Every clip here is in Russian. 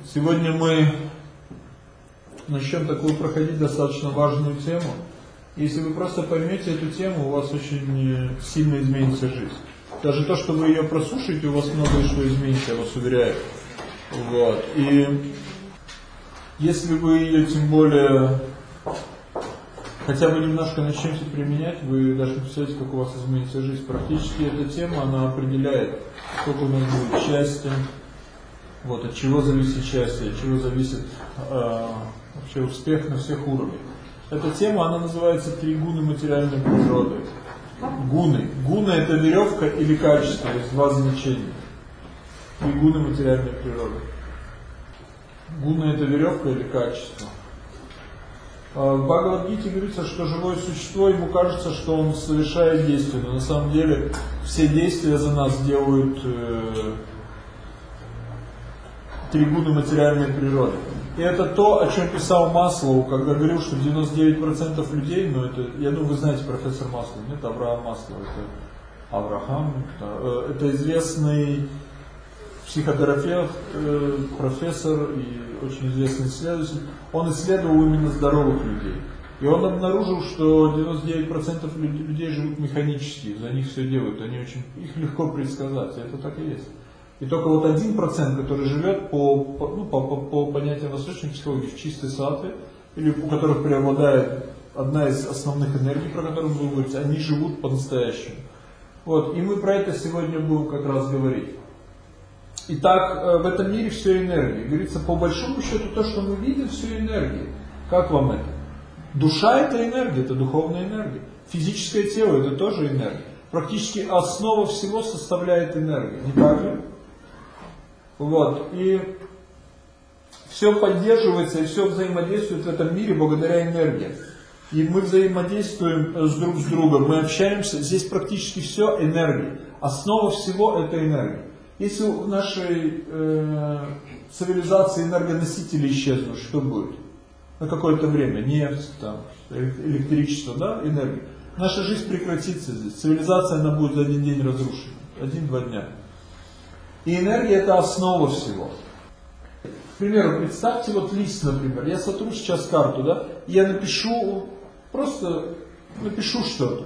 Сегодня мы начнем такую проходить достаточно важную тему. Если вы просто поймете эту тему, у вас очень сильно изменится жизнь. Даже то, что вы ее прослушаете, у вас многое что изменится, я вас уверяю. Вот. И если вы ее тем более хотя бы немножко начнете применять, вы даже не представляете, как у вас изменится жизнь. Практически эта тема, она определяет, сколько у нас будет счастья, вот, от чего зависит счастье, от чего зависит вообще успех на всех уровнях. Эта тема, она называется «Три гуны материальной природы». Гуны. Гуны – это веревка или качество, есть два значения. Три гуны материальной природы. Гуны – это веревка или качество. В Бхагавад-гите говорится, что живое существо, ему кажется, что он совершает действия, но на самом деле все действия за нас делают три гуны материальной природы. И это то, о чем писал Маслоу, когда говорил, что 99% людей, ну это, я думаю, вы знаете профессор Маслоу, нет, Авраам Маслоу, это Авраам, это известный психотерапевт, профессор и очень известный исследователь. Он исследовал именно здоровых людей. И он обнаружил, что 99% людей живут механически, за них все делают, их легко предсказать, и это так и есть. И только вот 1%, который живет по понятиям восточной психологии в чистой саттве, или у которых преобладает одна из основных энергий, про которую мы будем говорить, они живут по-настоящему. Вот, и мы про это сегодня будем как раз говорить. Итак, в этом мире все энергия. Говорится, по большому счету, то, что мы видим, все энергия. Как вам это? Душа – это энергия, это духовная энергия. Физическое тело – это тоже энергия. Практически основа всего составляет энергия. Не так ли? Вот. И все поддерживается и все взаимодействует в этом мире благодаря энергии. И мы взаимодействуем друг с другом, мы общаемся. Здесь практически все энергия. Основа всего – это энергия. Если в нашей цивилизации энергоносители исчезнут, что будет? На какое-то время нефть, там, электричество, да, энергия. Наша жизнь прекратится здесь. Цивилизация, она будет за один день разрушена. 1-2 дня. И энергия – это основа всего. К примеру, представьте вот лист, например. Я сотру сейчас карту, да, и я просто напишу что-то.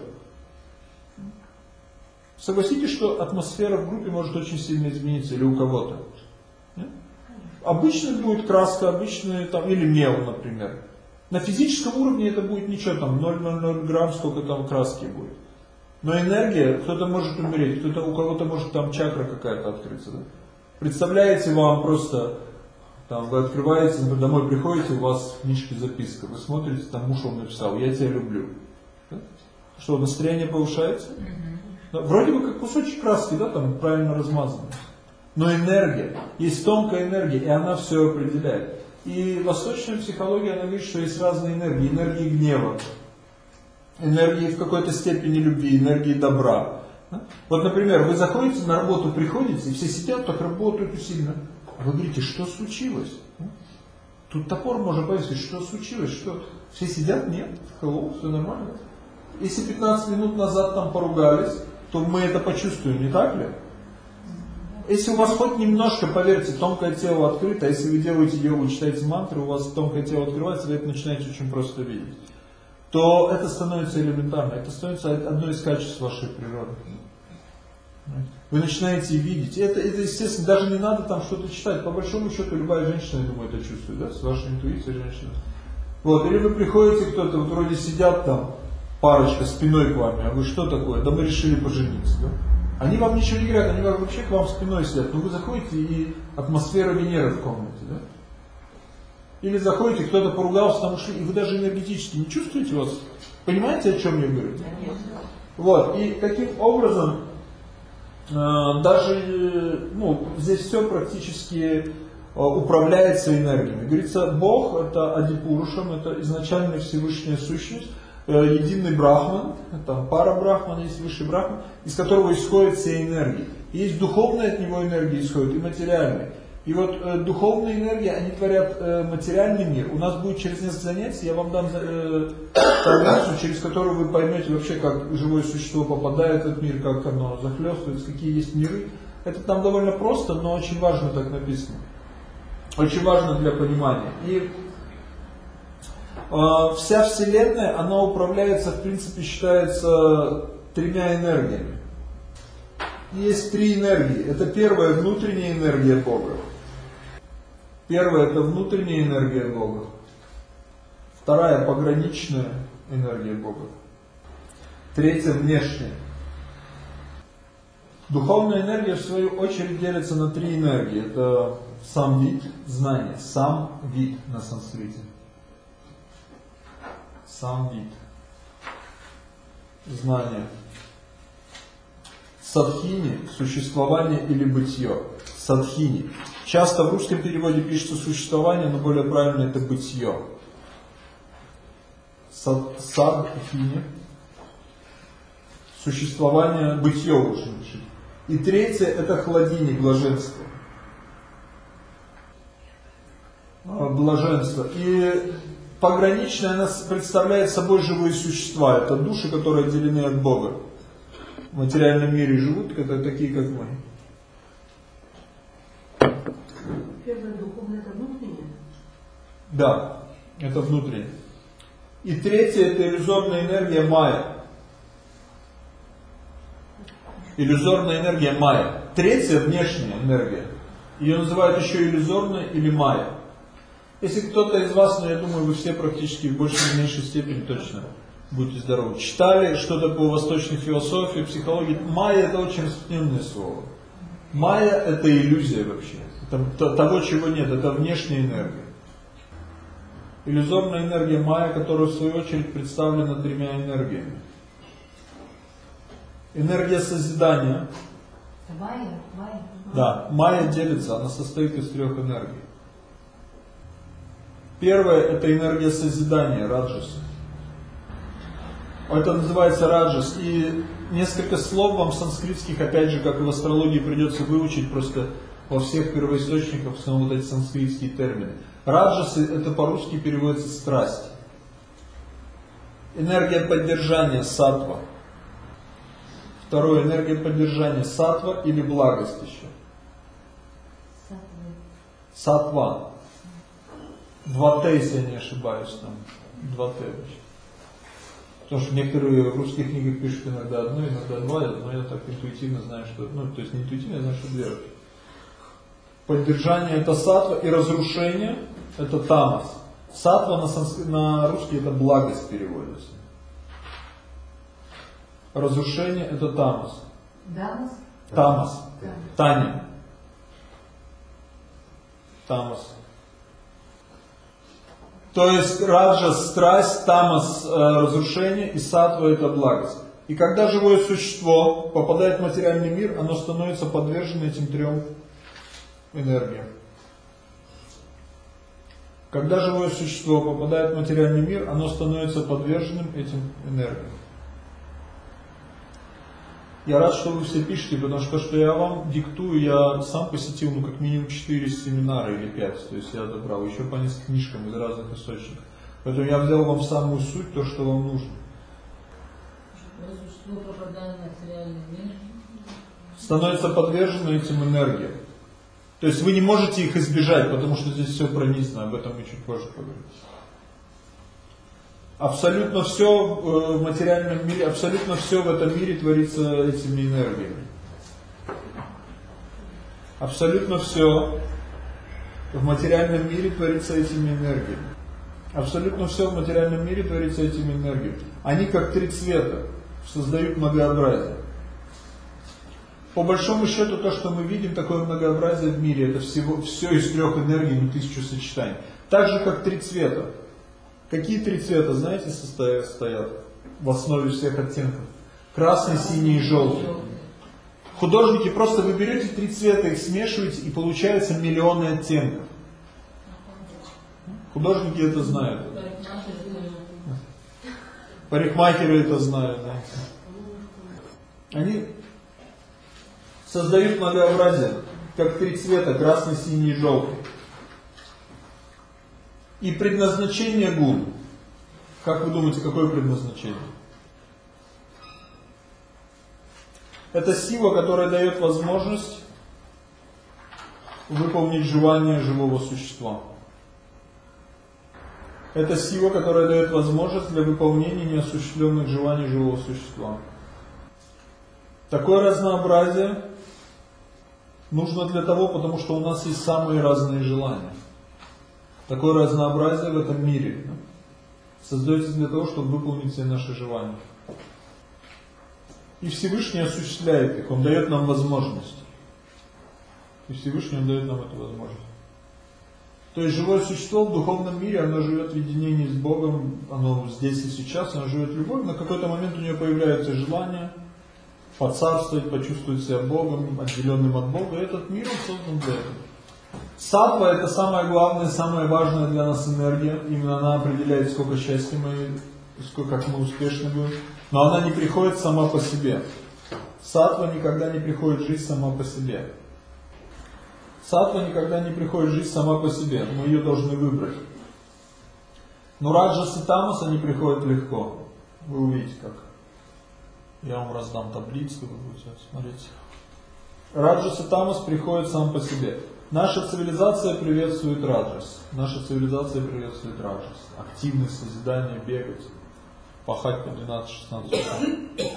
Согласитесь, что атмосфера в группе может очень сильно измениться, или у кого-то. Обычно будет краска, обычная там, или мел, например. На физическом уровне это будет ничего, там 0,00 грамм, сколько там краски будет. Но энергия, кто-то может умереть, у кого-то может там чакра какая-то открыться. Да? Представляете, вам просто, там, вы открываете, домой приходите, у вас в книжке записка, вы смотрите, там муж вам написал, я тебя люблю. Да? Что, настроение повышается? Да, вроде бы как кусочек краски, да, там правильно размазанный. Но энергия, есть тонкая энергия, и она все определяет. И восточная психология, она говорит, что есть разные энергии. Энергии гнева, энергии в какой-то степени любви, энергии добра. Вот, например, вы заходите на работу, приходите, и все сидят, так работают усиленно. А вы говорите, что случилось? Тут топор можно повесить, что случилось? Что? Все сидят, нет, hello, все нормально. Если 15 минут назад там поругались, то мы это почувствуем, не так ли? Если у вас хоть немножко, поверьте, тонкое тело открыто, если вы делаете йогу, читаете мантры, у вас тонкое тело открывается, вы это начинаете очень просто видеть, то это становится элементарно, это становится одно из качеств вашей природы. Вы начинаете видеть. Это естественно, даже не надо там что-то читать. По большому счету, любая женщина, я думаю, это чувствует, да, с вашей интуицией женщина. Вот, или вы приходите, кто-то, вот вроде сидят там, парочка спиной к вами, а вы что такое? Да мы решили пожениться, да? Они вам ничего не говорят, они вообще к вам спиной сидят. Но вы заходите, и атмосфера Венеры в комнате, да? Или заходите, кто-то поругался, там ушли, и вы даже энергетически не чувствуете вас? Понимаете, о чем я говорю? Вот, и таким образом, даже, здесь все практически управляется энергиями. Говорится, Бог это Адипурушам, это изначальная Всевышняя сущность, единый Брахман, там пара Брахман, есть высший Брахман, из которого исходят все энергии. Есть духовная от него энергия исходит и материальная. И вот духовные энергии, они творят материальный мир. У нас будет через несколько занятий, я вам дам таблицу, через которую вы поймете вообще, как живое существо попадает в этот мир, как оно захлестывается, какие есть миры. Это там довольно просто, но очень важно так написано. Очень важно для понимания. И вся Вселенная, она управляется, в принципе, считается тремя энергиями. Есть три энергии. Это первая внутренняя энергия Бога. Первая это внутренняя энергия Бога. Вторая пограничная энергия Бога. Третья внешняя. Духовная энергия, в свою очередь, делится на три энергии. Это сам вид, знание. Сам вид на санскрите. Сам вид. Знание. Садхини, существование или бытие. Садхини. Часто в русском переводе пишется существование, но более правильно это бытие. Садхини. Существование, бытие лучше решить. И третье это хладини, блаженство. Блаженство. И пограничное она представляет собой живые существа. Это души, которые отделены от Бога. В материальном мире живут, это такие, как мы. Первое духовное это внутреннее? Да, это внутреннее. И третье это иллюзорная энергия майя. Иллюзорная энергия майя. Третья внешняя энергия. Ее называют еще иллюзорная или майя. Если кто-то из вас, но я думаю, вы все практически в большей или меньшей степени точно будьте здоровы, читали что-то по восточной философии, психологии, майя это очень распространенное слово. Майя это иллюзия вообще. Это того, чего нет, это внешняя энергия. Иллюзорная энергия майя, которая в свою очередь представлена тремя энергиями. Энергия созидания. Майя. Да, майя делится, она состоит из трех энергий. Первая это энергия созидания, раджас. Это называется раджас. И несколько слов вам санскритских, опять же, как и в астрологии, придется выучить просто во всех первоисточниках, в основном вот эти санскритские термины. Раджасы это по-русски переводится страсть. Энергия поддержания саттва. Второе, энергия поддержания саттва или благость еще. Саттва. 2Т, если я не ошибаюсь, там 2Т вообще. Потому что некоторые в русских книгах пишут иногда одно, иногда два, но я так интуитивно знаю, что, то есть не интуитивно, я знаю, что две. Поддержание это саттва и разрушение это тамас. Саттва на русский это благость переводится. Разрушение это тамас. Дамас? Тамас. Таня. Тамас. То есть раджас страсть, тамас разрушение и саттва это благость. И когда живое существо попадает в материальный мир, оно становится подвержено этим трем энергиям. Когда живое существо попадает в материальный мир, оно становится подверженным этим энергиям. Я рад, что вы все пишете, потому что то, что я вам диктую, я сам посетил как минимум 4 семинара или 5. То есть я добрал еще по нескольким книжкам из разных источников. Поэтому я взял вам самую суть, то, что вам нужно. Существо попадает в материальный мир. Становится подвержено этим энергиям. То есть вы не можете их избежать, потому что здесь все пронизано, об этом мы чуть позже поговорим. Абсолютно все в материальном мире, абсолютно все в этом мире творится этими энергиями. Абсолютно все в материальном мире творится этими энергиями. Абсолютно все в материальном мире творится этими энергиями. Они как три цвета создают многообразие. По большому счету то, что мы видим, такое многообразие в мире, это все из трех энергий, не 1000 сочетаний. Так же как три цвета. Какие три цвета, знаете, стоят в основе всех оттенков? Красный, синий и желтый. Художники просто вы берете три цвета, их смешиваете, и получается миллионы оттенков. Художники это знают. Парикмахеры это знают. Да. Они создают многообразие, как три цвета, красный, синий и желтый. И предназначение гун. Как вы думаете, какое предназначение? Это сила, которая дает возможность выполнить желание живого существа. Это сила, которая дает возможность для выполнения неосуществленных желаний живого существа. Такое разнообразие нужно для того, потому что у нас есть самые разные желания. Такое разнообразие в этом мире создается для того, чтобы выполнить все наши желания. И Всевышний осуществляет их, Он дает нам возможность. И Всевышний Он дает нам эту возможность. То есть живое существо в духовном мире, оно живет в единении с Богом, оно здесь и сейчас, оно живет в любовь, на какой-то момент у нее появляется желание поцарствовать, почувствовать себя Богом, отделенным от Бога, и этот мир он создан для этого. Саттва — это самое главное, самое важное для нас энергия, именно она определяет, сколько счастья мы, как мы успешны будем, но она не приходит сама по себе. Саттва никогда не приходит в жизнь сама по себе. Саттва никогда не приходит в жизнь сама по себе, мы ее должны выбрать. Но раджас и тамас, они приходят легко. Вы увидите как. Я вам раздам таблицу, вы будете смотреть. Раджас и тамас приходят сам по себе. Наша цивилизация приветствует раджас. Наша цивилизация приветствует раджас. Активность, созидание, бегать, пахать по 12-16 часов.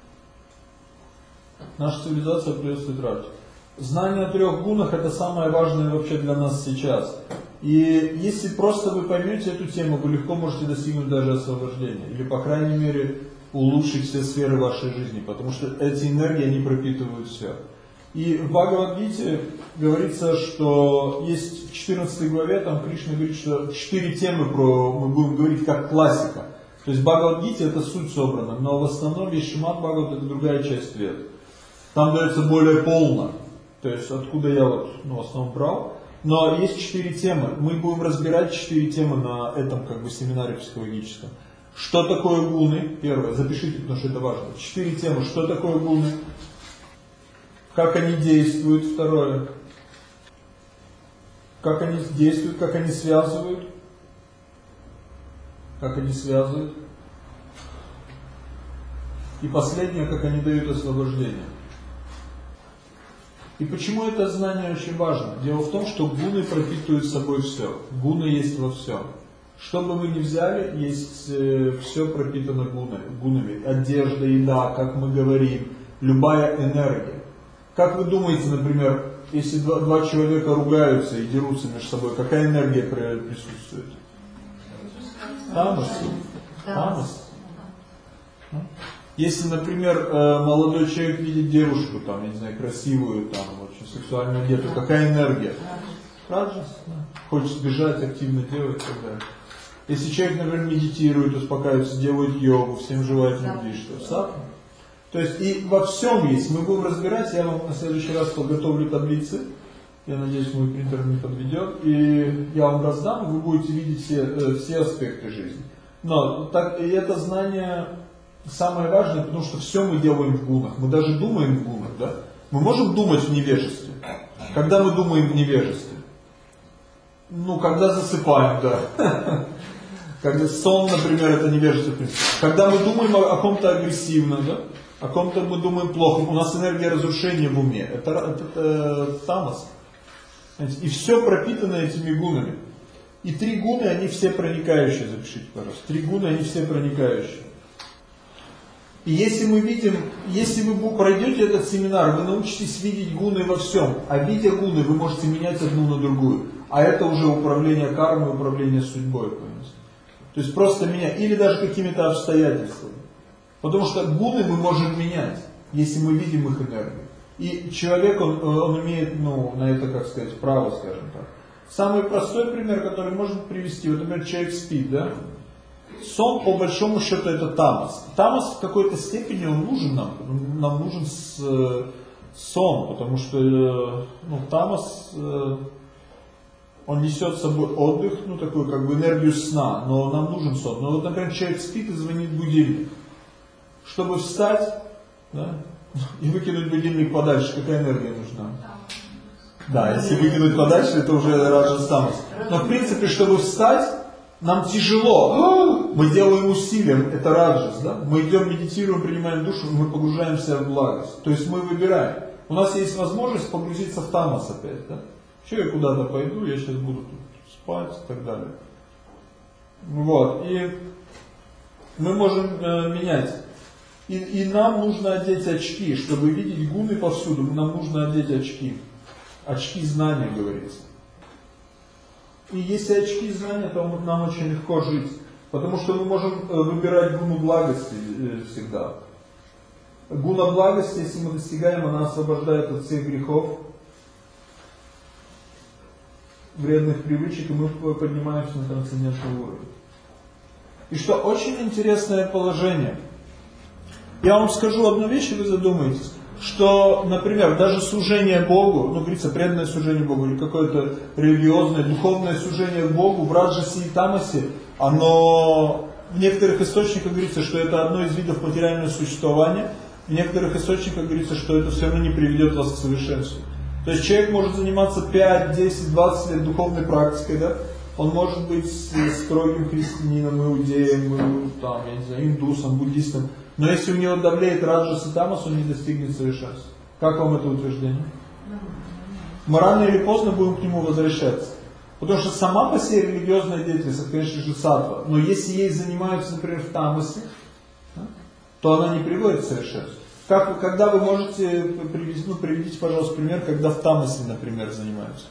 Наша цивилизация приветствует раджас. Знание о 3 гунах — это самое важное вообще для нас сейчас. И если просто вы поймете эту тему, вы легко можете достигнуть даже освобождения. Или, по крайней мере, улучшить все сферы вашей жизни. Потому что эти энергии, они пропитывают все. И в Бхагавад-гите говорится, что есть в 14 главе, там Кришна говорит, что 4 темы мы будем говорить как классика. То есть в Бхагавад-гите это суть собрана. Но в основном весь Шримад Бхагават — это другая часть света. Там дается более полно. То есть откуда я в основном брал. Но есть 4 темы. Мы будем разбирать 4 темы на этом семинаре психологическом. Что такое гуны? Первое, запишите, потому что это важно. 4 темы. Что такое гуны? Как они действуют? Второе. Как они действуют, как они связывают? Как они связывают? И последнее, как они дают освобождение. И почему это знание очень важно? Дело в том, что гуны пропитывают собой все. Гуны есть во всем. Что бы вы ни взяли, есть все пропитано гунами. Одежда, еда, как мы говорим, любая энергия. Как вы думаете, например, если два человека ругаются и дерутся между собой, какая энергия присутствует? Тамас. Тамас. Если, например, молодой человек видит девушку, там, я не знаю, красивую, там, очень сексуально одетую, какая энергия? Раджас, да. Хочет сбежать, активно делать и так далее. Если человек, например, медитирует, успокаивается, делает йогу, всем желает любви, что? Саттва. То есть и во всем есть. Мы будем разбирать, я вам на следующий раз подготовлю таблицы. Я надеюсь, мой принтер не подведет. И я вам раздам, и вы будете видеть все аспекты жизни. Но и это знание самое важное, потому что все мы делаем в гунах. Мы даже думаем в гунах, да? Мы можем думать в невежестве. Когда мы думаем в невежестве? Когда засыпаем, да. Когда сон, например, это невежество. Когда мы думаем о ком-то агрессивно, да? О ком-то мы думаем плохо. У нас энергия разрушения в уме. Это тамас. И все пропитано этими гунами. И 3 гуны, они все проникающие. Запишите, пожалуйста. 3 гуны, они все проникающие. И если вы пройдете этот семинар, вы научитесь видеть гуны во всем. А видя гуны, вы можете менять одну на другую. А это уже управление кармой, управление судьбой. То есть просто менять. Или даже какими-то обстоятельствами. Потому что гуны мы можем менять, если мы видим их энергию. И человек, он имеет, на это, право, скажем так. Самый простой пример, который можно привести, например, человек спит, да? Сон, по большому счету, это тамас. Тамас в какой-то степени он нужен нам. Нам нужен сон, потому что тамас, он несет с собой отдых, такую энергию сна, но нам нужен сон. Но например, человек спит и звонит будильник. Чтобы встать, да, и выкинуть будильник подальше, какая энергия нужна? Да, если выкинуть подальше, это уже раджас тамас. Но в принципе, чтобы встать, нам тяжело. Мы делаем усилия, это раджас, да? Мы идем, медитируем, принимаем душу, мы погружаемся в благость. То есть мы выбираем. У нас есть возможность погрузиться в тамас опять, да? Что я куда-то пойду, я сейчас буду тут спать и так далее. Вот. И мы можем менять. И нам нужно одеть очки, чтобы видеть гуны повсюду, нам нужно одеть очки. Очки знания, говорится. И если очки знания, то нам очень легко жить. Потому что мы можем выбирать гуну благости всегда. Гуна благости, если мы достигаем, она освобождает от всех грехов, вредных привычек, и мы поднимаемся на трансцендентный уровень. И что очень интересное положение. Я вам скажу одну вещь, и вы задумаетесь, что, например, даже служение Богу, ну, говорится, преданное служение Богу, или какое-то религиозное, духовное служение Богу в Раджасе и Тамасе, оно в некоторых источниках говорится, что это одно из видов материального существования, в некоторых источниках говорится, что это все равно не приведет вас к совершенству. То есть человек может заниматься 5, 10, 20 лет духовной практикой, да? Он может быть строгим христианином, иудеем, там, я не знаю, индусом, буддистом. Но если у него давлеет раджас и тамас, он не достигнет совершенства. Как вам это утверждение? Мы рано или поздно будем к нему возвращаться. Потому что сама по себе религиозная деятельность, это, конечно же, саттва. Но если ей занимаются, например, в тамасе, то она не приводит к совершенству. Когда вы можете привести, приведите, пожалуйста, пример, когда в тамасе, например, занимаются.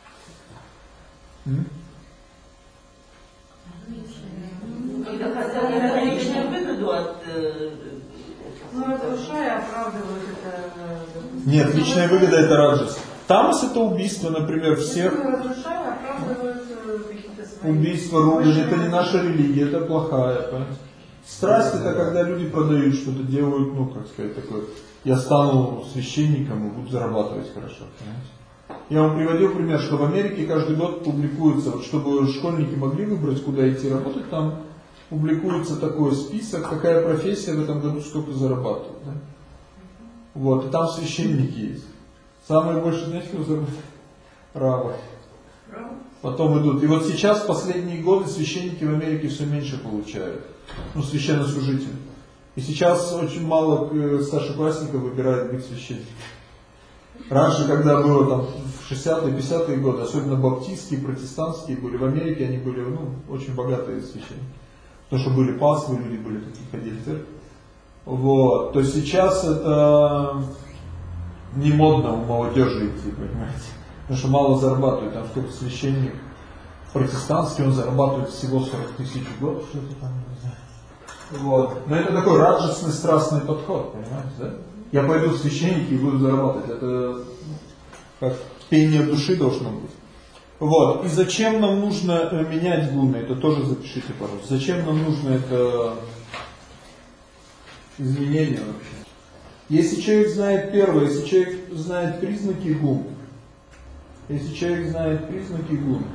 Когда личную выгоду от... это душа и оправдывает это... Нет, личная выгода это раджас. Тамас это убийство, например, всех. Душа и оправдывает какие-то свои... Убийство, ругань, это не наша религия, это плохая, понимаете? Страсть это когда люди продают что-то, делают, ну, как сказать, такое, я стану священником и буду зарабатывать хорошо, понимаете? Я вам приводил пример, что в Америке каждый год публикуется, вот, чтобы школьники могли выбрать, куда идти работать, там публикуется такой список, какая профессия в этом году сколько зарабатывает. Да? Вот, и там священники есть. Самые больше, знаете, кто зарабатывает? Равы. Потом идут. И вот сейчас, в последние годы, священники в Америке все меньше получают. Ну, священнослужители. И сейчас очень мало старшеклассников выбирают быть священниками. Раньше, когда было там в 60-е, 50-е годы, особенно баптистские, протестантские были, в Америке они были, ну, очень богатые священники. Потому что были паствы, люди были такие, ходили в церковь. Вот. То сейчас это не модно у молодежи идти, понимаете. Потому что мало зарабатывают, там сколько священник протестантский, он зарабатывает всего 40 тысяч в год, что-то там, не знаю. Вот. Но это такой раджасный, страстный подход, понимаете, да? Я пойду в священники и буду зарабатывать. Это как пение души должно быть. Вот. И зачем нам нужно менять гуны? Это тоже запишите, пожалуйста. Зачем нам нужно это изменение вообще? Если человек знает первое, если человек знает признаки гун, если человек знает признаки гун,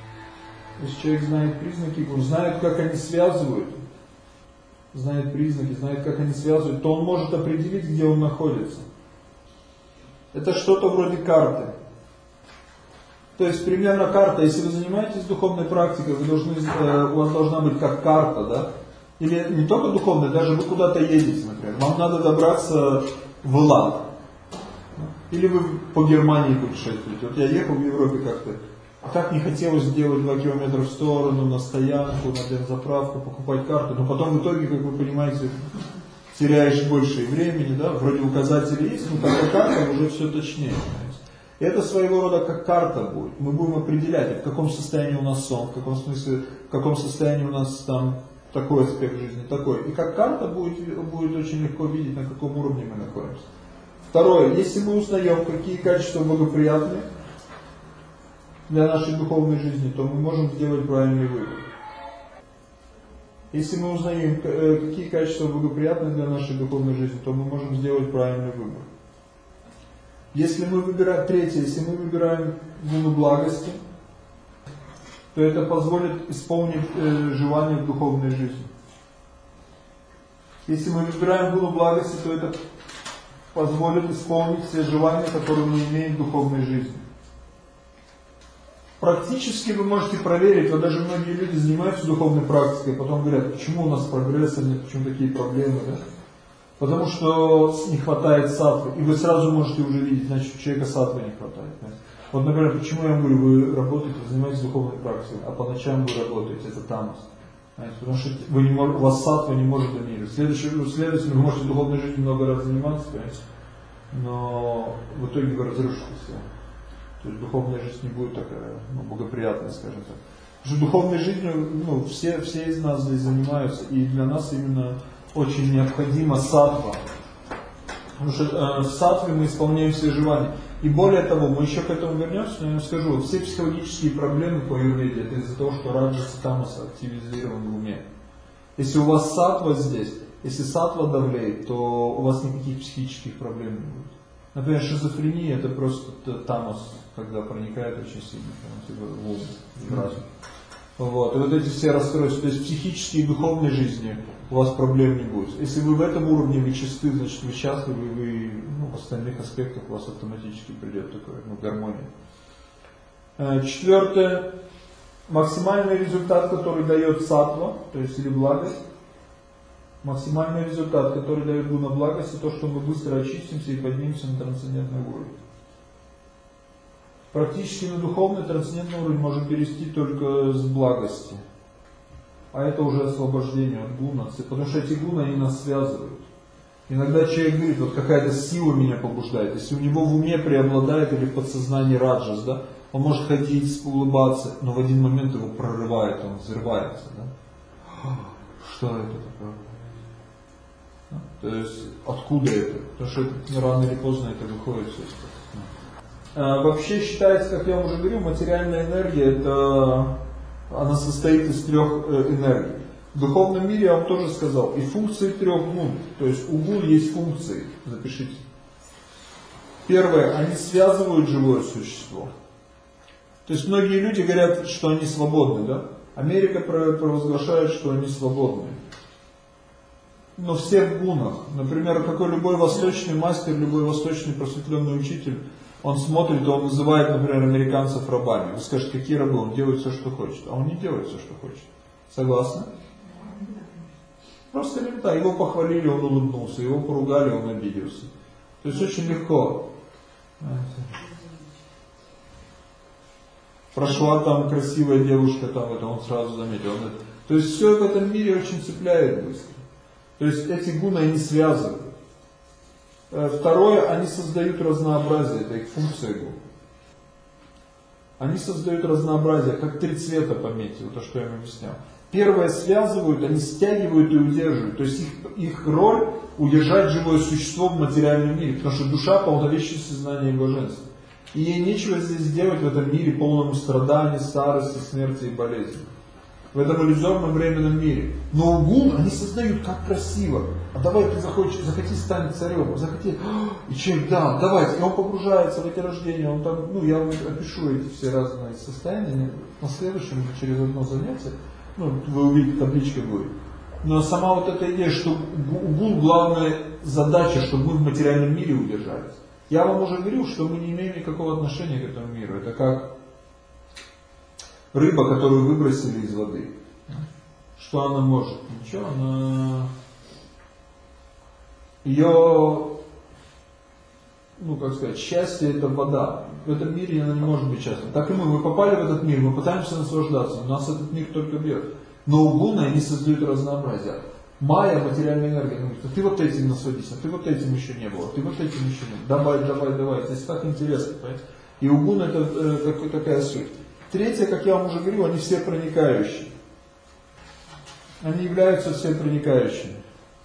знает, как они связывают, знает признаки, знает, как они связывают, то он может определить, где он находится. Это что-то вроде карты. То есть примерно карта, если вы занимаетесь духовной практикой, у вас должна быть как карта, да? Или не только духовная, даже вы куда-то едете, например. Вам надо добраться в Элад. Или вы по Германии путешествуете. Вот я ехал в Европе как-то. Так не хотелось сделать 2 километра в сторону, на стоянку, на бензоправку, покупать карту. Но потом в итоге, как вы понимаете, теряешь больше времени, да? Вроде указатели есть, но как карта уже все точнее. Понимаете? Это своего рода как карта будет. Мы будем определять, в каком состоянии у нас сон, в каком состоянии у нас там такой аспект жизни, такой. И как карта будет очень легко видеть, на каком уровне мы находимся. Второе, если мы узнаем, какие качества благоприятны для нашей духовной жизни, то мы можем сделать правильный выбор. Если мы узнаем, какие качества благоприятны для нашей духовной жизни, то мы можем сделать правильный выбор. Если мы выбираем, третье, если мы выбираем гуну благости, то это позволит исполнить желание в духовной жизни. Если мы выбираем гуну благости, то это позволит исполнить все желания, которые мы имеем в духовной жизни. Практически вы можете проверить, вот даже многие люди занимаются духовной практикой, потом говорят, почему у нас прогресса нет, почему такие проблемы, да? Потому что не хватает саттвы. И вы сразу можете уже видеть, значит, у человека саттвы не хватает. Да? Вот, например, почему я говорю, вы работаете, занимаетесь духовной практикой, а по ночам вы работаете, это тамас. Потому что вы не можете, у вас саттва не может доминировать. Следовательно, вы можете духовной жизнью много раз заниматься, понимаете? Но в итоге вы разрушитесь. То есть духовная жизнь не будет такая, благоприятная, скажем так. Потому что духовной жизнью, все из нас здесь занимаются, и для нас именно очень необходима саттва. Потому что в саттве мы исполняем все желания. И более того, мы еще к этому вернемся, но я вам скажу, все психологические проблемы по аюрведе, это из-за того, что раджас и тамас активизирован в уме. Если у вас саттва здесь, если саттва давлеет, то у вас никаких психических проблем не будет. Например, шизофрения это просто тамас, когда проникает очень сильно в ум, в разум. Вот. И вот эти все расстройства, то есть в психической и духовной жизни у вас проблем не будет. Если вы в этом уровне вы чисты, значит вы счастливы, вы в остальных аспектах у вас автоматически придет такая гармония. Четвертое. Максимальный результат, который дает саттва, то есть или благость. Максимальный результат, который дает гуна благости, то, что мы быстро очистимся и поднимемся на трансцендентный уровень. Практически на духовный трансцендентный уровень можем перейти только с благости. А это уже освобождение от гуна. Потому что эти гуны, они нас связывают. Иногда человек говорит, вот какая-то сила меня побуждает. Если у него в уме преобладает или в подсознании раджас, да, он может ходить, улыбаться, но в один момент его прорывает, он взрывается. Да? Что это такое? То есть, откуда это? Потому что это, рано или поздно это выходит все. Вообще считается, как я уже говорил, материальная энергия, она состоит из трех энергий. В духовном мире я вам тоже сказал, и функции трех гун, то есть у гун есть функции, запишите. Первое, они связывают живое существо. То есть многие люди говорят, что они свободны, да? Америка провозглашает, что они свободны. Но все в гунах. Например, какой любой восточный мастер, любой восточный просветленный учитель, он смотрит, и он называет, например, американцев рабами. Вы скажете, какие рабы? Он делает все, что хочет. А он не делает все, что хочет. Согласны? Просто легко. Его похвалили, он улыбнулся. Его поругали, он обиделся. То есть очень легко. Прошла там красивая девушка, там это он сразу заметил. То есть все в этом мире очень цепляет быстро. То есть эти гуны, они связывают. Второе, они создают разнообразие, это их функция гун. Они создают разнообразие, как три цвета пометил, то, что я вам объяснял. Первое, связывают, они стягивают и удерживают. То есть их роль удержать живое существо в материальном мире, потому что душа полновещество знания и блаженства. И ей нечего здесь делать в этом мире, полному страданий, старости, смерти и болезни. В этом иллюзорном временном мире. Но у гун они создают, как красиво. А давай ты захоти стать царем, захоти, и человек, да, давайте. И он погружается в эти рождения, он там, я вам опишу эти все разные состояния на следующем, через одно занятие. Вы увидите, табличка будет. Но сама вот эта идея, что у гун главная задача, чтобы мы в материальном мире удержались. Я вам уже говорил, что мы не имеем никакого отношения к этому миру. Это как рыба, которую выбросили из воды. Что она может? Ничего, она... Ее, счастье это вода. В этом мире она не может быть счастлива. Так и мы попали в этот мир, мы пытаемся наслаждаться, но нас этот мир только бьет. Но у гуны они создают разнообразие. Майя, материальная энергия, говорит, ты вот этим насладись, а ты вот этим еще не было, ты вот этим еще не было. Давай, здесь так интересно, понимаете? И у гуны это такая суть. Третье, как я вам уже говорил, они все проникающие. Они являются все проникающими.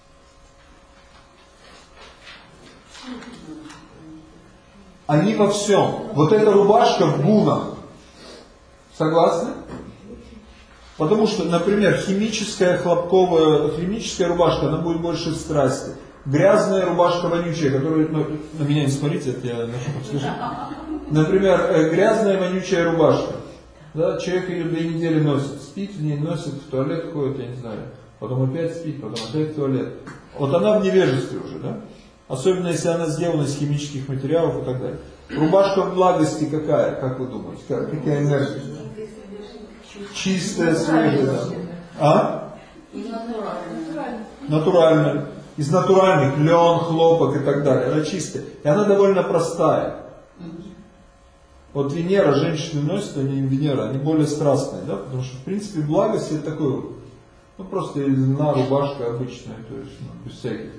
Они во всем. Вот эта рубашка в гунах. Согласны? Потому что, например, химическая рубашка, она будет больше страсти. Грязная рубашка вонючая, которую... на меня не смотрите, это я начну слышать. Например, грязная вонючая рубашка. Да, человек ее 2 недели носит. Спит в ней, носит, в туалет ходит, я не знаю. Потом опять спит, потом опять в туалет. Вот она в невежестве уже, да? Особенно, если она сделана из химических материалов и так далее. Рубашка в благости какая, как вы думаете? Какая энергия? Чистая, свежая. А? Натуральная. Из натуральных, лен, хлопок и так далее. Она чистая. И она довольно простая. Вот Венера, женщины носят, они Венера, они более страстные, да, потому что в принципе благость это такое, ну просто льна рубашка обычная, то есть без всяких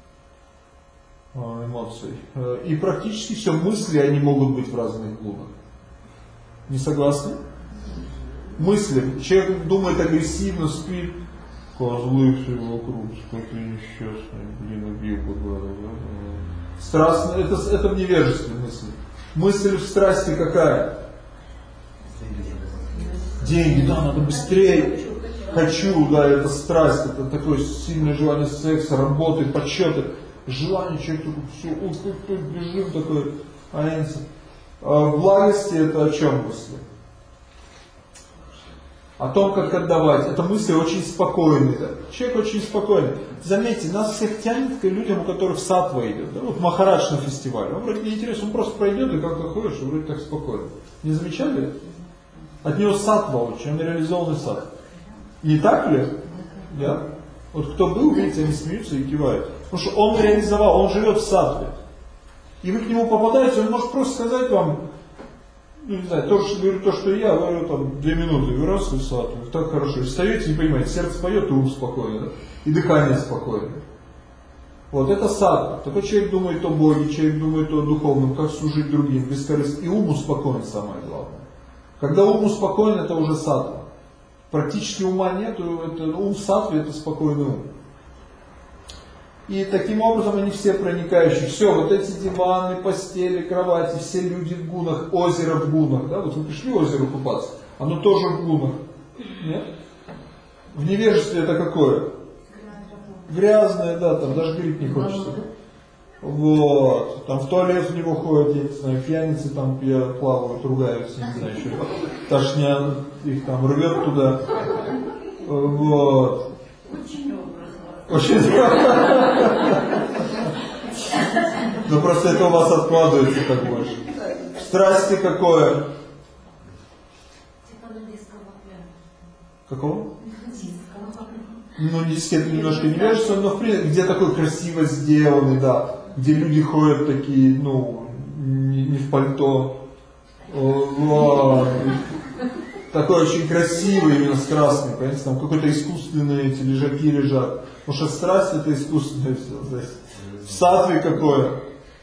там эмоций. И практически все мысли, они могут быть в разных гунах. Не согласны? Мысли. Человек думает агрессивно, спит. Козлы все вокруг, сколько несчастные, блин, убил бы глаза. Страстно, это в невежестве мысли. Мысль в страсти какая? Деньги, да, надо быстрее. Хочу, да, это страсть, это такое сильное желание секса, работы, почеты. Желание человека, все, бежим такой. В благости это о чем мысли? О том, как отдавать. Это мысли очень спокойные. Да? Человек очень спокойный. Заметьте, нас всех тянет к людям, у которых саттва идет. Да? Вот Махарадж на фестивале. Он вроде не интересен, он просто пройдет и как-то ходишь, и вроде так спокойно. Не замечали? От него саттва очень, он реализованный саттва. Не так ли? Да? Вот кто был, видите, они смеются и кивают. Потому что он реализовал, он живет в саттве. И вы к нему попадаете, он может просто сказать вам, ну не знаю, то, что я говорю там 2 минуты, и раз, и саттве, так хорошо. И встаете, не понимаете, сердце поет, и ум спокойно, да? И дыхание спокойно. Вот это саттва. Такой человек думает о Боге, человек думает о духовном, как служить другим, бескорыстно. И ум успокоен, самое главное. Когда ум успокоен, это уже саттва. Практически ума нету, это ум в саттве, это спокойный ум. И таким образом они все проникающие. Все, вот эти диваны, постели, кровати, все люди в гунах, озеро в гунах. Да? Вот вы пришли в озеро купаться, оно тоже в гунах. Нет? В невежестве это какое? Грязное, да, там даже говорить не хочется. Вот. Там в туалет в него ходят, я не знаю, пьяницы там плавают, ругаются, не знаю, еще тошнят, их там рвет туда. Вот. Очень ну просто это у вас откладывается так больше. Страсти какое? Какого? Ну, диск это немножко невежество, но в принципе, где такой красиво сделанный, да, где люди ходят такие, ну, не в пальто. Вот. Такой очень красивый, именно с красным, понимаете, там какой-то искусственные эти лежаки лежат. Потому что страсть это искусственное все. В саттве какое?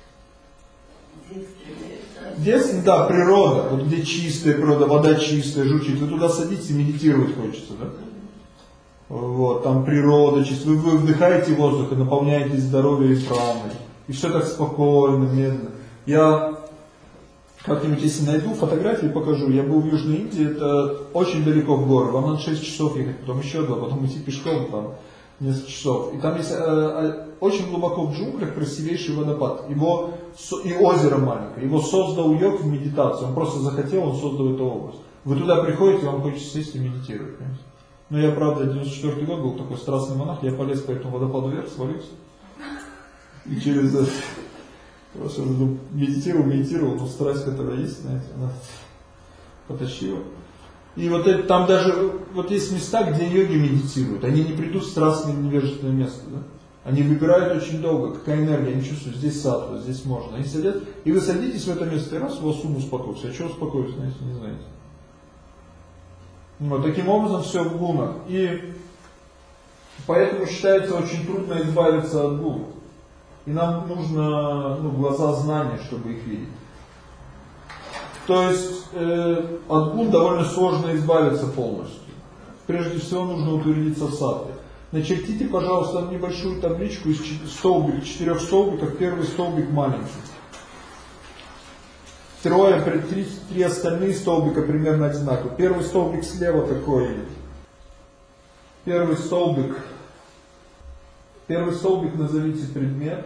Детство, да, природа. Вот где чистая природа, вода чистая, жучит. Вы туда садитесь и медитировать хочется, да? Вот, там природа чистая. Вы вдыхаете воздух и наполняетесь здоровьем и праной. И все так спокойно, медленно. Я как-нибудь, если найду фотографии, покажу. Я был в Южной Индии, это очень далеко в горы. Вам надо 6 часов ехать, потом еще 2, потом идти пешком там несколько часов. И там есть очень глубоко в джунглях красивейший водопад. Его, и озеро маленькое. Его создал йог в медитации. Он просто захотел, он создал эту область. Вы туда приходите, вам хочется сесть и медитировать. Понимаете? Но я, правда, 94 год был такой страстный монах, я полез по этому водопаду вверх, свалился. И через это просто медитировал, но страсть, которая есть, знаете, она потащила. И вот это, там даже, вот есть места, где йоги медитируют, они не придут в страстное невежественное место, да? Они выбирают очень долго, какая энергия, они чувствуют, здесь саттва, здесь можно. Они сидят, и вы садитесь в это место, и раз, у вас ум успокоится. А что успокоится, знаете, не знаете. Вот таким образом все в гунах. И поэтому считается очень трудно избавиться от гун. И нам нужно глаза знания, чтобы их видеть. То есть от гун довольно сложно избавиться полностью. Прежде всего нужно утвердиться в саттве. Начертите, пожалуйста, небольшую табличку из 4 столбиков. Первый столбик маленький. Три остальные столбика примерно одинаковые. Первый столбик слева такой. Первый столбик назовите предмет.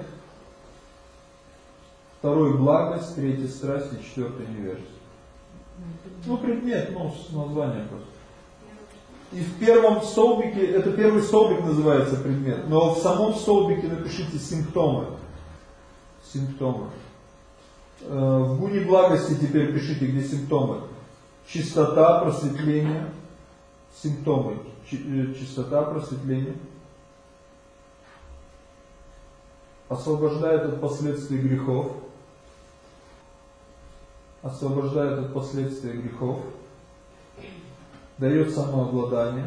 Второй благость, третий страсть и четвертый невежество. Ну предмет, с названием просто. И в первом столбике, это первый столбик называется предмет, но в самом столбике напишите симптомы. Симптомы. В гуне благости теперь пишите, где симптомы. Чистота, просветление. Симптомы. Чистота, просветление. Освобождает от последствий грехов. освобождает от последствий грехов, дает самообладание,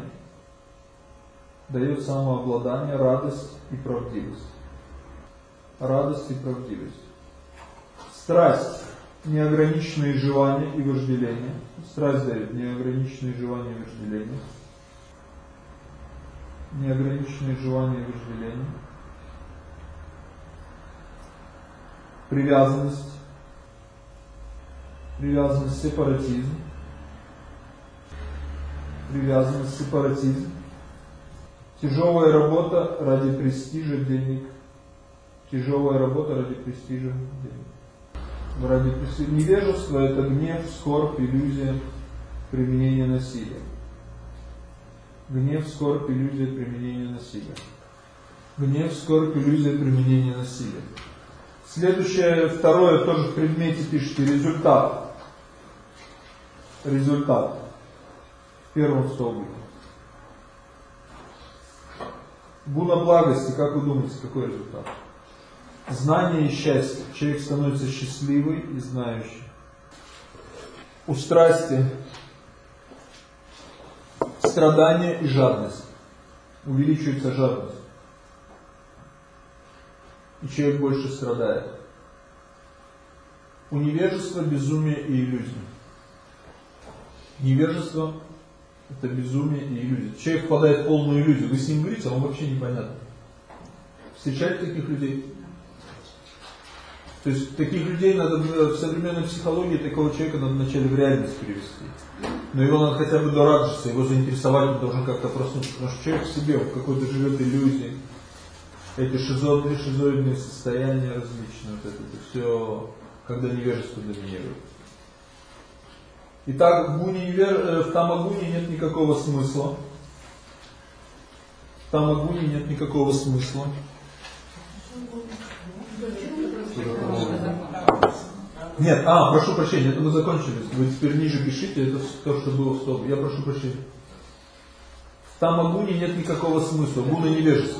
радость и правдивость. Радость и правдивость. Страсть, неограниченные желания и вожделения. Страсть дает неограниченные желания и вожделения. Неограниченные желания и вожделения. Привязанность, сепаратизм. Тяжелая работа ради престижа, денег. Невежество — это гнев, скорбь, иллюзия, применение насилия. Следующее, второе, тоже в предмете пишите, результат. В первом столбике. Гуна благости, как вы думаете, какой результат? Знание и счастье. Человек становится счастливый и знающий. У страсти страдание и жадность. Увеличивается жадность. И человек больше страдает. У невежества безумие и иллюзия. Невежество — это безумие и иллюзия. Человек впадает в полную иллюзию. Вы с ним говорите, а он вообще непонятно. Встречаете таких людей? То есть таких людей надо в современной психологии, такого человека надо вначале в реальность перевести. Но его надо хотя бы дорадоваться, его заинтересовать, он должен как-то проснуться. Потому что человек в себе в какой-то живет иллюзии. Эти шизоидные состояния различные. Вот это все, когда невежество доминирует. Итак, в тамагуне нет никакого смысла. Нет, прошу прощения, это мы закончили. Вы теперь ниже пишите, это то, что было в столбе. Я прошу прощения. В тамагуне нет никакого смысла. Гуна невежества.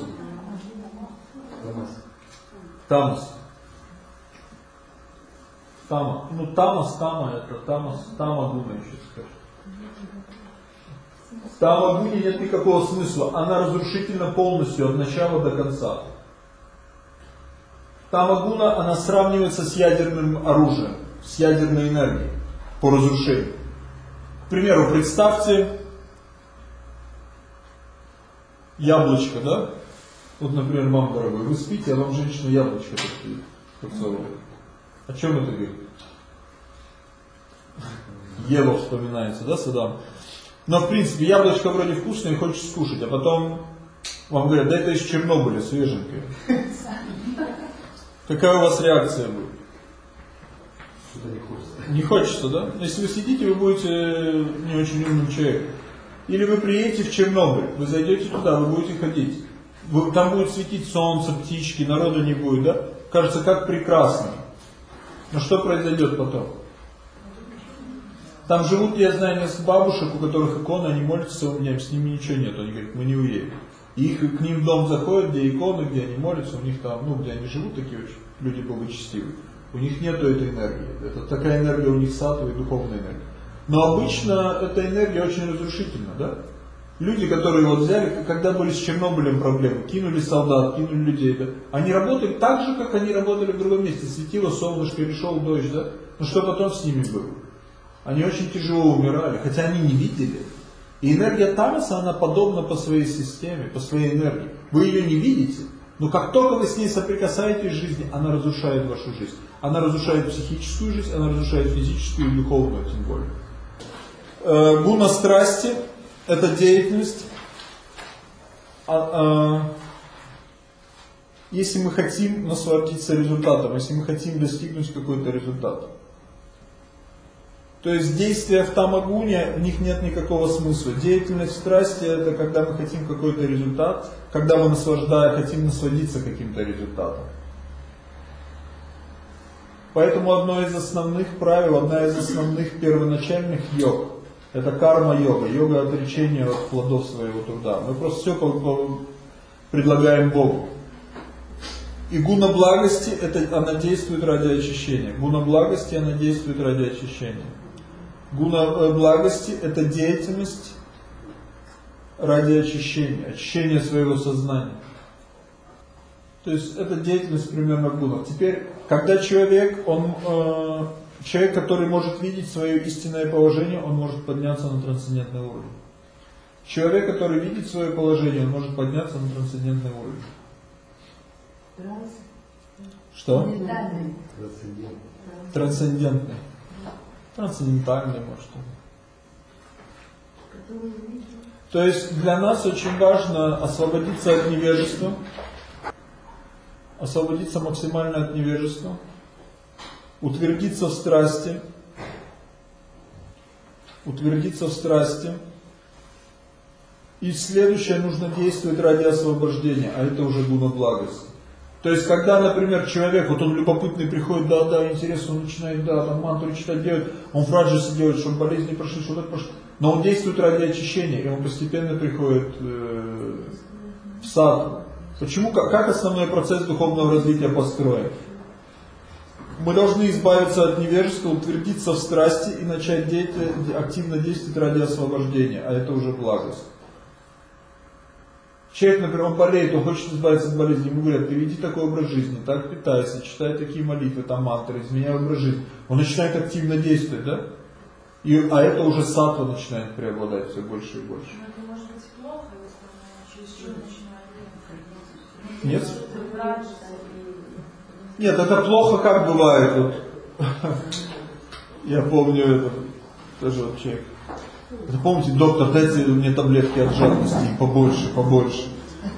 Тамас. Тама. Тама гуна еще скажет. В тамагуне нет никакого смысла. Она разрушительна полностью от начала до конца. Тамагуна, она сравнивается с ядерным оружием, с ядерной энергией по разрушению. К примеру, представьте яблочко, да? Вот, например, мама дорогой, вы спите, а вам женщина яблочко поцелует. О чем это говорит? Ева вспоминается, да, Саддам? Но, в принципе, яблочко вроде вкусное и хочется скушать, а потом вам говорят, да это из Чернобыля, свеженькое. Какая у вас реакция будет? Что-то не хочется. Не хочется, да? Если вы сидите, вы будете не очень умным человеком. Или вы приедете в Чернобыль, вы зайдете туда, вы будете ходить. Там будет светить солнце, птички, народа не будет, да? Кажется, как прекрасно. Но что произойдет потом? Там живут, я знаю, несколько бабушек, у которых иконы, они молятся, у меня с ними ничего нет. Они говорят, мы не уедем. И к ним в дом заходят, где иконы, где они молятся, у них там, где они живут, такие очень люди благочестивые. У них нету этой энергии. Это такая энергия у них саттва и духовная энергия. Но обычно эта энергия очень разрушительна, да? Люди, которые вот взяли, когда были с Чернобылем проблемы, кинули солдат, кинули людей, да? Они работали так же, как они работали в другом месте. Светило солнышко или шел дождь, да? Но что потом с ними было? Они очень тяжело умирали, хотя они не видели. И энергия Тамаса, она подобна по своей системе, по своей энергии. Вы ее не видите, но как только вы с ней соприкасаетесь в жизни, она разрушает вашу жизнь. Она разрушает психическую жизнь, она разрушает физическую и духовную, тем более. Гуна страсти – это деятельность. Если мы хотим насладиться результатом, если мы хотим достигнуть какой-то результат. То есть действия в тамагуне, в них нет никакого смысла. Деятельность страсти – это когда мы хотим какой-то результат, когда мы хотим насладиться каким-то результатом. Поэтому одно из основных правил, одна из основных первоначальных йог – это карма-йога, йога отречения от плодов своего труда. Мы просто все предлагаем Богу. И гуна благости, это она действует ради очищения. Гуна благости, она действует ради очищения. Гуна благости, это деятельность ради очищения, очищения своего сознания. То есть это деятельность примерно в гунах. Теперь, когда человек, человек, который может видеть свое истинное положение, он может подняться на трансцендентный уровень. Человек, который видит свое положение, он может подняться на трансцендентный уровень. Что? Трансцендентный. Трансцендентальный, может. То есть для нас очень важно освободиться от невежества, освободиться максимально от невежества, утвердиться в страсти, и следующее, нужно действовать ради освобождения, а это уже гуна благости. То есть, когда, например, человек, вот он любопытный приходит, да, интересно, он начинает, там мантру читать, делать, он фраджисы делает, чтобы болезни прошли, чтобы это прошло. Но он действует ради очищения, и он постепенно приходит в садху. Почему? Как основной процесс духовного развития построен? Мы должны избавиться от невежества, утвердиться в страсти и начать активно действовать ради освобождения, а это уже благость. Человек, например, он болеет, он хочет избавиться от болезни, ему говорят, приведи такой образ жизни, так питайся, читай такие молитвы, там мантры, изменяй образ жизни. Он начинает активно действовать, да? А это уже саттва начинает преобладать все больше и больше. Но это может быть плохо, если она чересчур начинает. Нет? Нет, это плохо как бывает. Вот. Я помню это, тоже вот человек. Это помните, доктор, дайте мне таблетки от жадности, побольше.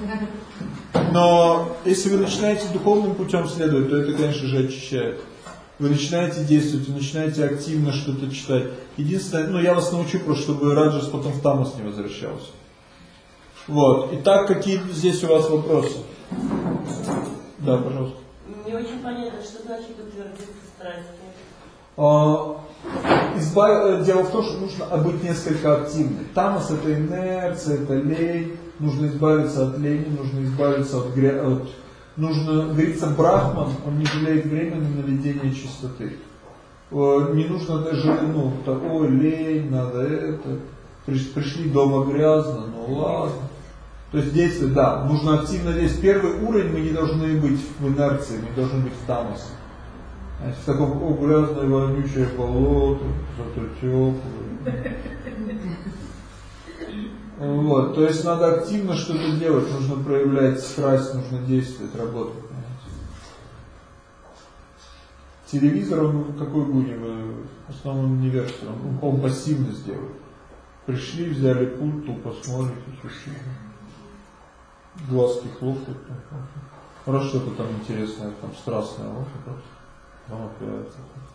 Но если вы начинаете духовным путем следовать, то это, конечно же, очищает. Вы начинаете действовать, вы начинаете активно что-то читать. Единственное, я вас научу просто, чтобы раджас потом в тамас не возвращался. Вот. Итак, какие здесь у вас вопросы? Да, пожалуйста. Не очень понятно, что значит утвердиться страсти. Дело в том, что нужно быть несколько активным. Тамас — это инерция, это лень. Нужно избавиться от лени, нужно избавиться от нужно, говорится, брахман, он не жалеет времени на ведение чистоты. Не нужно даже, ой, лень, надо это. Пришли дома грязно, ладно. То есть действие, да, нужно активно действовать. Первый уровень мы не должны быть в инерции, мы должны быть в тамасе. В таком грязное, вонючее болото, зато теплое. Вот, то есть надо активно что-то делать, нужно проявлять страсть, нужно действовать, работать. Телевизор, он какой гуни вы? В основном невежество, он пассивно сделает. Пришли, взяли пульт, тупо смотрите, чуть-чуть. Глазки хлопают. Раз что-то там интересное, там страстное, вот опирается.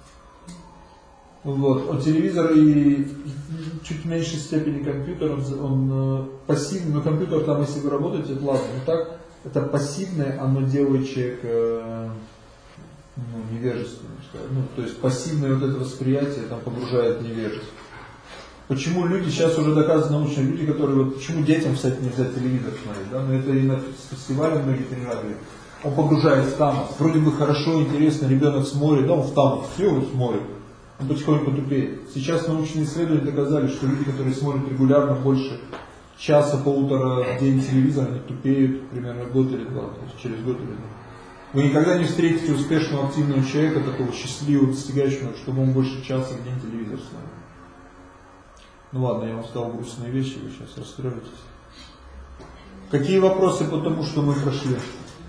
Вот. Телевизор и чуть в меньшей степени компьютер, он пассивный, но компьютер там, если вы работаете, это ладно, но так, это пассивное, оно делает человека невежественным. То есть пассивное вот это восприятие там погружает в невежество. Почему люди, сейчас уже доказано научно, люди, которые, почему детям, кстати, нельзя телевизор смотреть, да, но это и на фестивале многие тренировали. Он погружает в тамас, вроде бы хорошо, интересно, ребенок смотрит, да, он в тамас, все он смотрит. Он потихоньку тупеет. Сейчас научные исследования доказали, что люди, которые смотрят регулярно больше часа-полутора в день телевизора, они тупеют примерно год или два, то есть через год или два. Вы никогда не встретите успешного, активного человека, такого счастливого, достигающего, чтобы он больше часа в день телевизор смотрел. Ну ладно, я вам сказал грустные вещи, вы сейчас расстроитесь. Какие вопросы по тому, что мы прошли?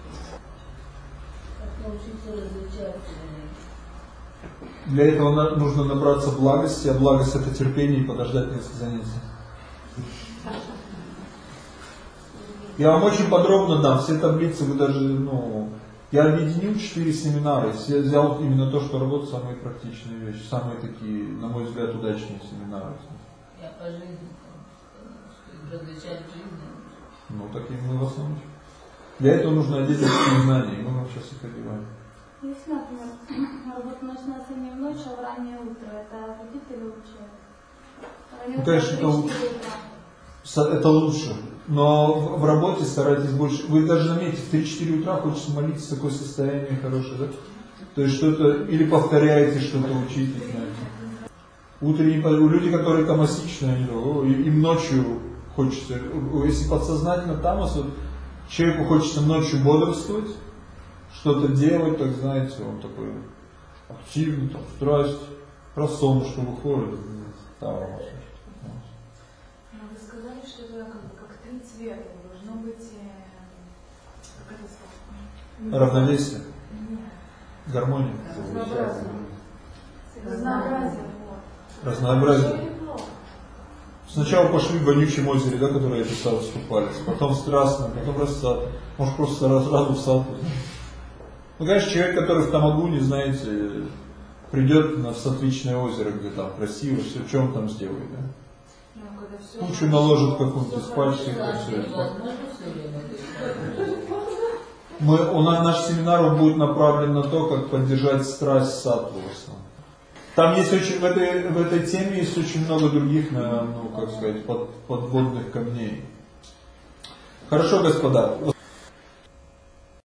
Для этого нужно набраться благости, а благость — это терпение и подождать несколько занятий. Я вам очень подробно дам все таблицы, вы даже, я объединил 4 семинара, я взял именно то, что работает, самые практичные вещи, самые такие, на мой взгляд, удачные семинары. Я по жизни, различать жизнь. Таким мы вас научим. Для этого нужно отдельные знания, и мы вам сейчас их одеваем. Если, например, работа начинается не в ночь, а в раннее утро, это вредит или лучше? Конечно, это Это лучше. Но в работе старайтесь больше. Вы даже заметите, в 3-4 утра хочется молиться, такое состояние хорошее, да? То есть что-то, или повторяете что-то, учите, знаете. Утренние, люди, которые тамасичные, они, им ночью хочется, если подсознательно тамас, вот, человеку хочется ночью бодрствовать, что-то делать, так знаете, он такой активный, там, страсть, про солнышко выходит, тамас. Но вы сказали, что это как три цвета, должно быть, как это сказать? Равновесие, Нет. гармония, Разнообразие. разнообразие. Хорошо или плохо? Сначала пошли в вонючем озере, да, которое я писал, искупались, потом страстно, потом рассад, может просто сразу в сад. Ну, конечно, человек, который в Тамагуне, знаете, придет в Сатвичное озеро, где там красиво, все, что он там сделает, да? Ну, когда все Кучу наложит какую-то спальчик, все это. Наш семинар будет направлен на то, как поддержать страсть саттву в основном. Там есть очень, в этой теме есть очень много других, ну, как сказать, подводных камней. Хорошо, господа.